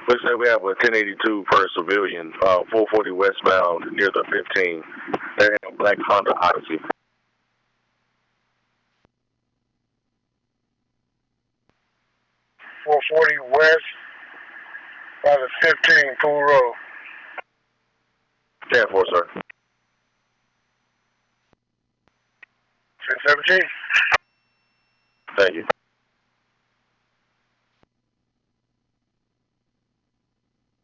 We say we have a 1082 per civilian, 440 westbound near the 15. They're in a black Honda Odyssey. 440 west by the 15 Pool Road. 10-4, sir. 1017. Thank you.